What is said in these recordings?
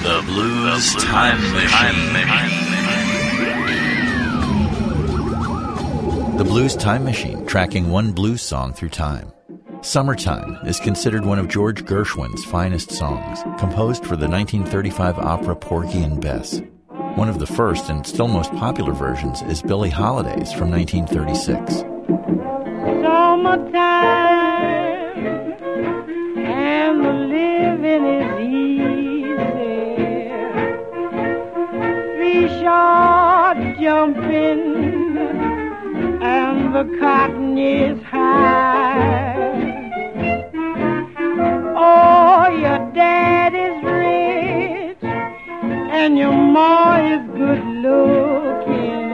The Blues Time Machine. The Blues Time Machine, tracking one blues song through time. Summertime is considered one of George Gershwin's finest songs, composed for the 1935 opera Porgy and Bess. One of the first and still most popular versions is Billie Holiday's from 1936. Summertime and the living is easy. Fish are jumping and the cotton is high. Oh, your dad is rich and your ma is good looking.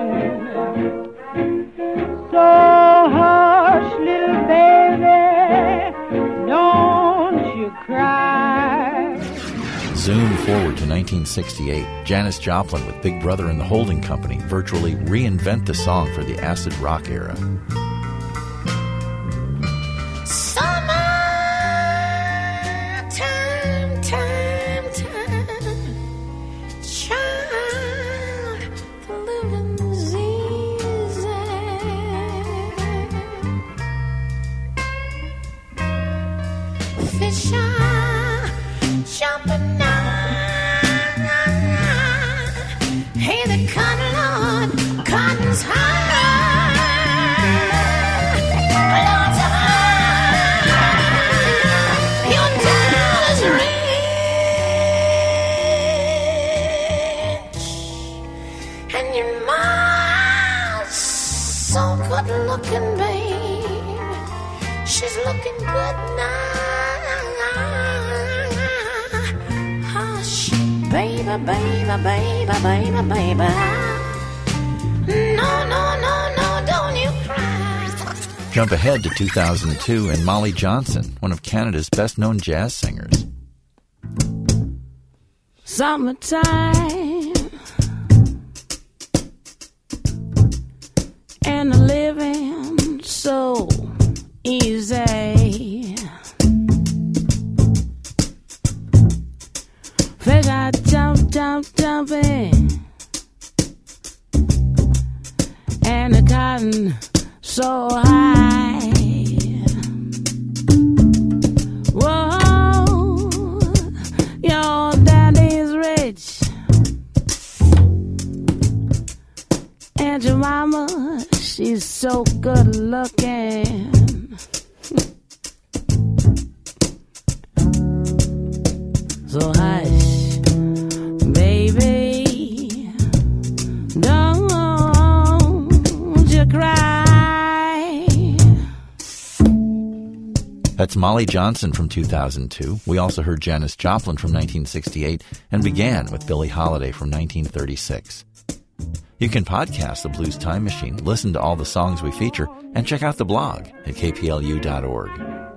So hush, little baby, don't you cry. Zoom forward to 1968. Janis Joplin with Big Brother and the Holding Company virtually reinvent the song for the acid rock era. Fish are jumping now. Hey, the cotton, Lord, cotton's high. Lord's high. Your dad is rich, and your mom's so good looking, babe. She's looking good now. Hush, baby, baby, baby, baby, baby. No, no, no, no, don't you cry. Jump ahead to 2002 and Molly Johnson, one of Canada's best-known jazz singers. Summertime and the living so easy. Fish are jumping, and the cotton so high. Whoa, your daddy's rich, and your mama, she's so good looking. So hush, baby, don't you cry. That's Molly Johnson from 2002. We also heard Janis Joplin from 1968 and began with Billie Holiday from 1936. You can podcast the Blues Time Machine, listen to all the songs we feature, and check out the blog at kplu.org.